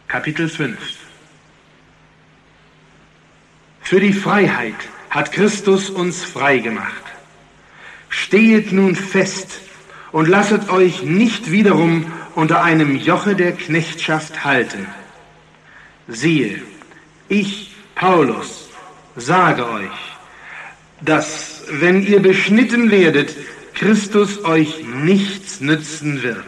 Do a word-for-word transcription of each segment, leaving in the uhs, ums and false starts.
Kapitel fünf. Für die Freiheit hat Christus uns frei gemacht. Stehet nun fest und lasset euch nicht wiederum unter einem Joche der Knechtschaft halten. Siehe, ich, Paulus, sage euch, dass, wenn ihr beschnitten werdet, Christus euch nichts nützen wird.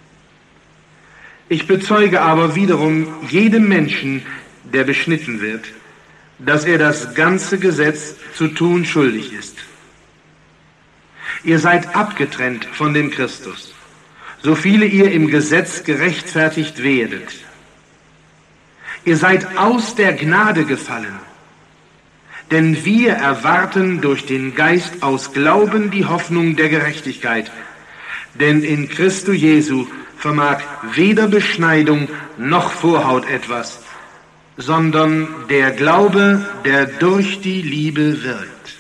Ich bezeuge aber wiederum jedem Menschen, der beschnitten wird, dass er das ganze Gesetz zu tun schuldig ist. Ihr seid abgetrennt von dem Christus, so viele ihr im Gesetz gerechtfertigt werdet. Ihr seid aus der Gnade gefallen, denn wir erwarten durch den Geist aus Glauben die Hoffnung der Gerechtigkeit. Denn in Christo Jesu vermag weder Beschneidung noch Vorhaut etwas, sondern der Glaube, der durch die Liebe wirkt.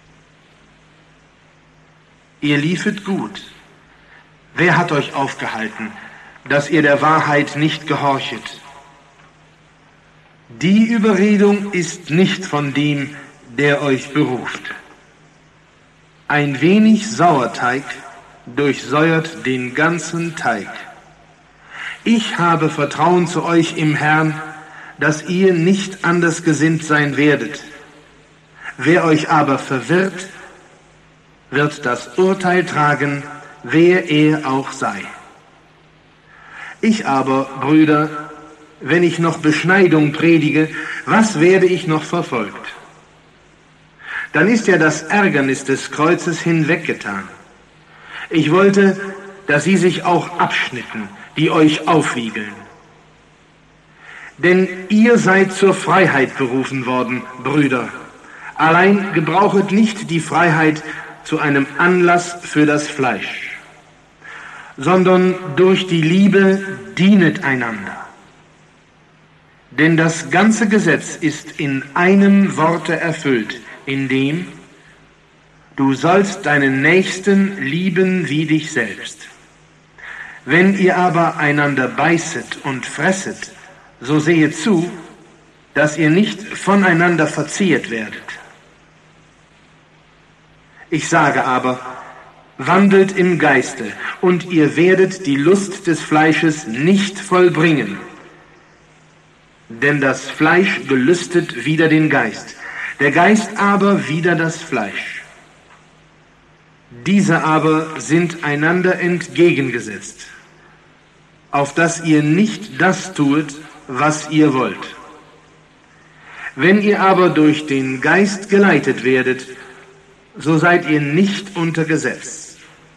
Ihr liefet gut. Wer hat euch aufgehalten, dass ihr der Wahrheit nicht gehorchet? Die Überredung ist nicht von dem, der euch beruft. Ein wenig Sauerteig durchsäuert den ganzen Teig. Ich habe Vertrauen zu euch im Herrn, dass ihr nicht anders gesinnt sein werdet. Wer euch aber verwirrt, wird das Urteil tragen, wer er auch sei. Ich aber, Brüder, wenn ich noch Beschneidung predige, was werde ich noch verfolgt? Dann ist ja das Ärgernis des Kreuzes hinweggetan. Ich wollte, dass sie sich auch abschnitten, die euch aufwiegeln. Denn ihr seid zur Freiheit berufen worden, Brüder. Allein gebrauchet nicht die Freiheit zu einem Anlass für das Fleisch, sondern durch die Liebe dienet einander. Denn das ganze Gesetz ist in einem Worte erfüllt, in dem: Du sollst deinen Nächsten lieben wie dich selbst. Wenn ihr aber einander beißet und fresset, so sehet zu, dass ihr nicht voneinander verzehrt werdet. Ich sage aber, wandelt im Geiste, und ihr werdet die Lust des Fleisches nicht vollbringen. Denn das Fleisch gelüstet wider den Geist, der Geist aber wider das Fleisch. Diese aber sind einander entgegengesetzt, auf dass ihr nicht das tuet, was ihr wollt. Wenn ihr aber durch den Geist geleitet werdet, so seid ihr nicht unter Gesetz.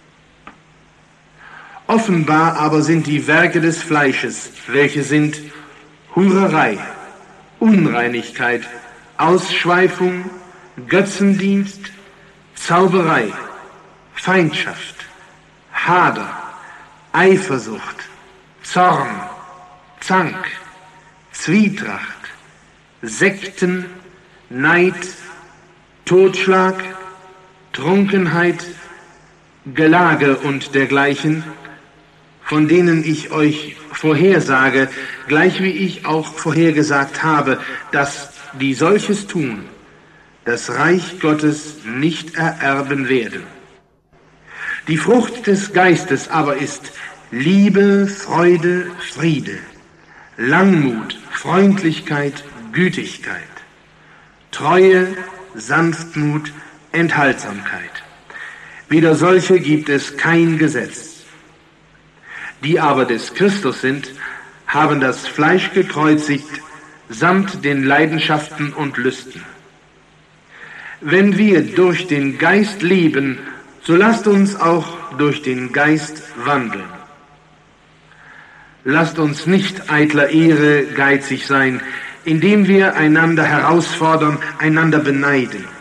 Offenbar aber sind die Werke des Fleisches, welche sind Hurerei, Unreinigkeit, Ausschweifung, Götzendienst, Zauberei, Feindschaft, Hader, Eifersucht, Zorn, Zank, Zwietracht, Sekten, Neid, Totschlag, Trunkenheit, Gelage und dergleichen, von denen ich euch vorhersage, gleich wie ich auch vorhergesagt habe, dass die solches tun, das Reich Gottes nicht ererben werden. Die Frucht des Geistes aber ist Liebe, Freude, Friede, Langmut, Freundlichkeit, Gütigkeit, Treue, Sanftmut, Enthaltsamkeit. Wider solche gibt es kein Gesetz. Die aber des Christus sind, haben das Fleisch gekreuzigt, samt den Leidenschaften und Lüsten. Wenn wir durch den Geist leben, so lasst uns auch durch den Geist wandeln. Lasst uns nicht eitler Ehre geizig sein, indem wir einander herausfordern, einander beneiden.